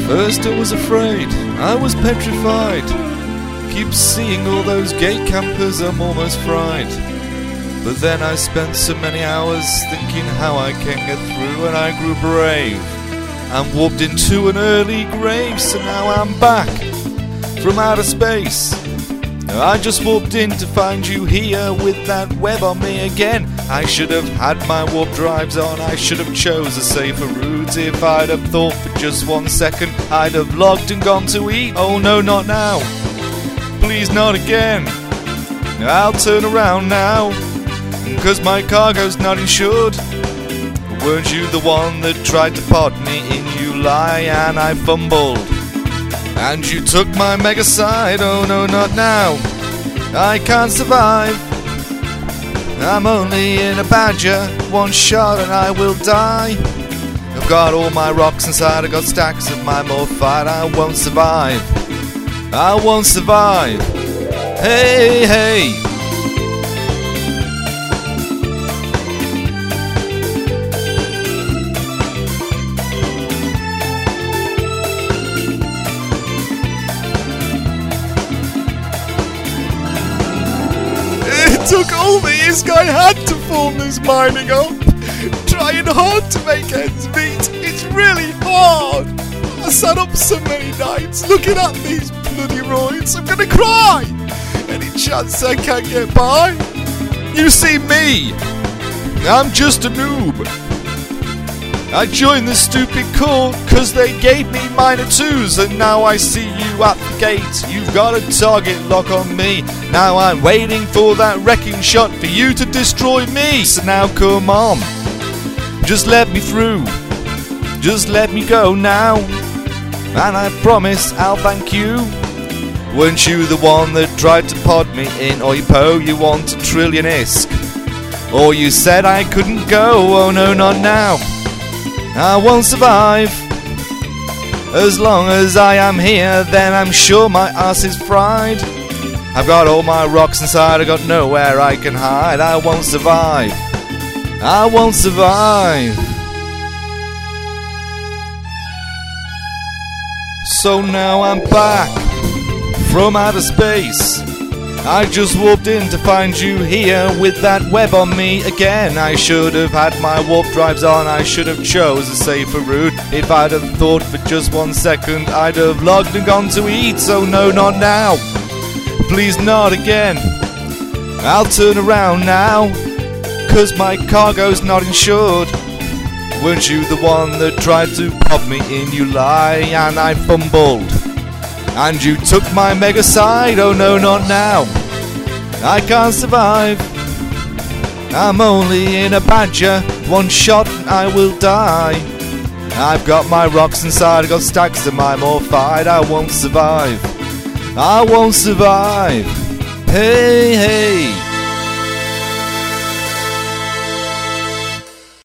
First I was afraid, I was petrified. Keep seeing all those gate campers, I'm almost fried. But then I spent so many hours thinking how I can get through, and I grew brave and warped into an early grave. So now I'm back from outer space. I just warped in to find you here with that web on me again. I should have had my warp drives on, I should have chose a safer route. If I'd have thought for just 1 second, I'd have logged and gone to eat. Oh no, not now, please not again. I'll turn around now, 'cause my cargo's not insured. Weren't you the one that tried to pod me in, you lie, and I fumbled? And you took my mega side, oh no, not now, I can't survive. I'm only in a badger, 1 shot and I will die. I've got all my rocks inside, I've got stacks of my morphite. I won't survive, I won't survive. Hey, hey. It took all the ISK I had to form this mining up. Trying hard to make ends meet. It's really hard. I sat up so many nights looking at these bloody roids. I'm gonna cry. Any chance I can get by? You see me, I'm just a noob. I joined this stupid corps 'cause they gave me minor 2s, and now I see you at the gate. You've got a target lock on me. Now I'm waiting for that wrecking shot for you to destroy me. So now come on, just let me through, just let me go now, and I promise I'll thank you. Weren't you the one that tried to pod me in Oipo? You want a trillion ISK, or you said I couldn't go? Oh no, not now, I won't survive. As long as I am here, then I'm sure my ass is fried. I've got all my rocks inside, I've got nowhere I can hide. I won't survive, I won't survive. So now I'm back from outer space. I just warped in to find you here with that web on me again. I should have had my warp drives on, I should have chose a safer route. If I'd have thought for just 1 second, I'd have logged and gone to eat. So no, not now, please not again. I'll turn around now, 'cause my cargo's not insured. Weren't you the one that tried to pop me in, you lie, and I fumbled? And you took my mega side, oh no, not now, I can't survive. I'm only in a badger, 1 shot and I will die. I've got my rocks inside, I've got stacks of my morphite. I won't survive, I won't survive. Hey, hey.